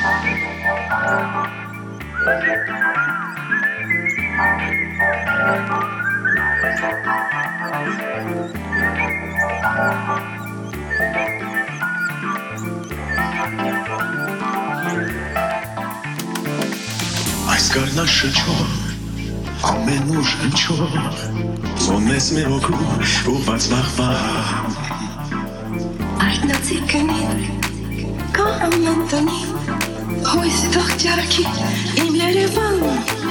Այս գարնաշրջով ամեն ուժ հնչող Զոնես մեր օգրու ուղված վաղվա Արտնացի կնին, կահամ նանտանի Հույս թող ճարքի իմ լերևան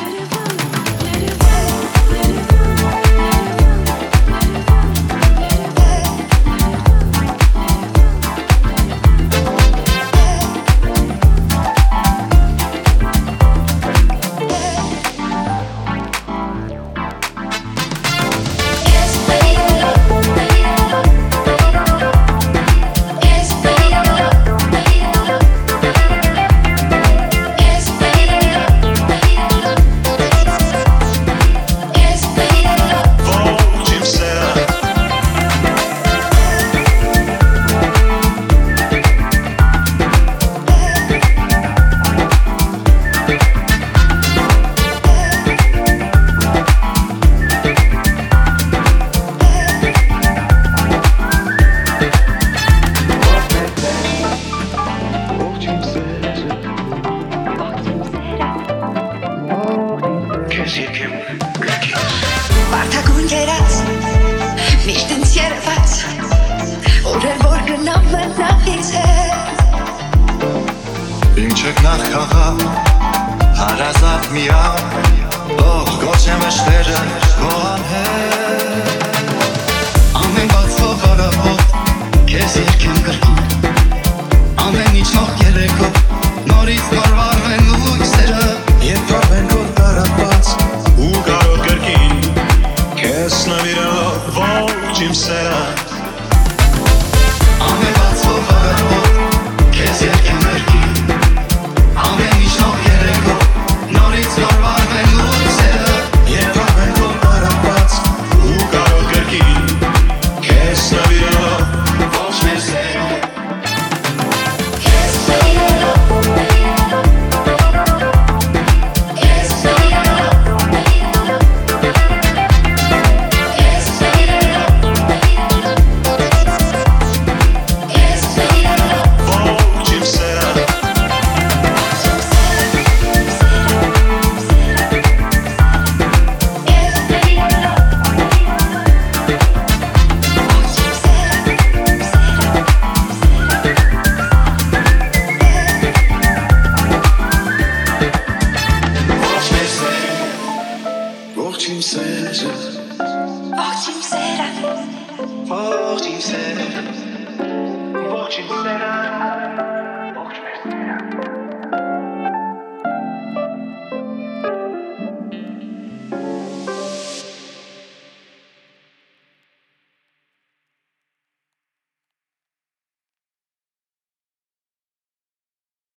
Վարդագույն գերած, միշտ ինձ երևաց Օրեր որ գնամ մնայից հետ Իմ չեքնախ կաղա, հարազատ միամ Ող գոչեմ ըշտերը գոհան հետ Ամեն բացվող արապով, կեզ երկեմ գրկին Ամեն ինչ նող երեկով, նորից նորվարվեն լույսերը Եվ պարվեն որ կարապած ու կարոտ գրկին Կեզ նվիրելով ոչ իմ սերը Ամեն բացվող արապով, կեզ երկեմ գրկին Ամեն ինչ նող երեկով, նորից նորվարվեն լույսերը Եվ պարվեն որ կարապած ու կարոտ գրկին Կեզ նվիրելով ոչ մեր սերը Ողջույն սերը Ողջույն սերը Ողջույն սերը Ողջույն սերը